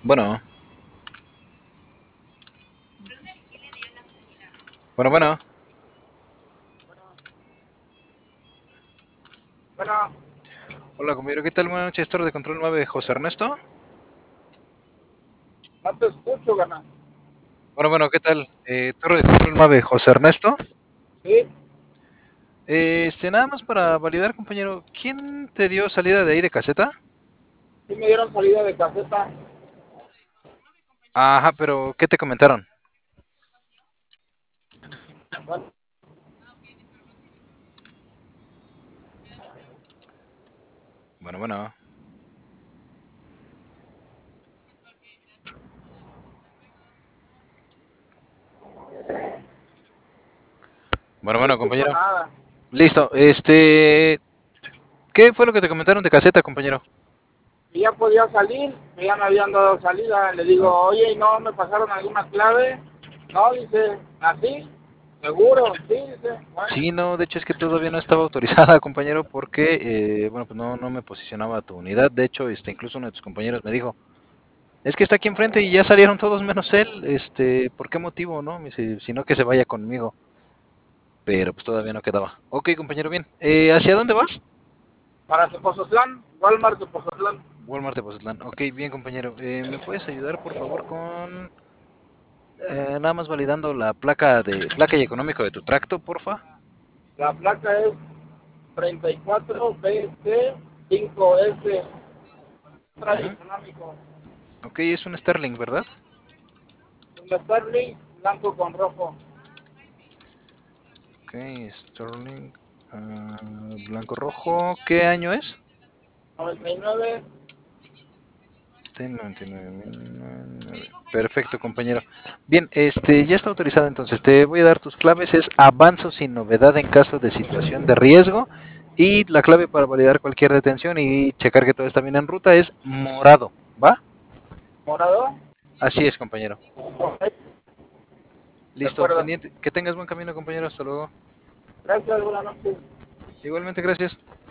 Bueno, bueno. Bueno, Hola, compañero, ¿qué tal? Buenas noches, Torre de Control 9, José Ernesto. no te escucho, gana. ¿Qué tal? Torre de Control 9, José Ernesto. Sí, Nada más para validar, compañero, ¿quién te dio salida de ahí de caseta? sí me dieron salida de caseta. Ajá, pero ¿qué te comentaron? Bueno, Bueno. no te escucho Compañero. nada. Listo, ¿qué fue lo que te comentaron de caseta, compañero? Y ya podía salir, que ya me habían dado salida. Le digo, Ah, oye, ¿y no me pasaron alguna clave? No, dice, ¿así? ¿Seguro? Sí, dice, bueno. sí, no, de hecho es que todavía no estaba autorizada, compañero, porque, bueno, pues no me posicionaba a tu unidad. De hecho, incluso uno de tus compañeros me dijo, es que está aquí enfrente y ya salieron todos menos él, ¿por qué motivo, no? Me dice, si no que se vaya conmigo, pero pues todavía no quedaba. Ok, compañero, bien. ¿Hacia dónde vas? Para Tepozotlán, Walmart Tepozotlán. Walmart de Pozatlán. Ok, bien, compañero. ¿Me puedes ayudar, por favor, con nada más validando la placa y económico de tu tracto, porfa? La placa es 34BC5S, Ujú. económico. Ok, es un Sterling, ¿verdad? Un Sterling blanco con rojo. Ok, Sterling, blanco rojo. ¿Qué año es? 99. Ten 99.099. Perfecto, compañero. Bien, ya está autorizado, entonces te voy a dar tus claves. Es avanzo sin novedad en caso de situación de riesgo. Y la clave para validar cualquier detención y checar que todo está bien en ruta es morado, ¿va? Morado. Así es, compañero. Ok, de Listo, acuerdo. pendiente. Que tengas buen camino, compañero. Hasta luego. Gracias, buenas noches. Igualmente, gracias.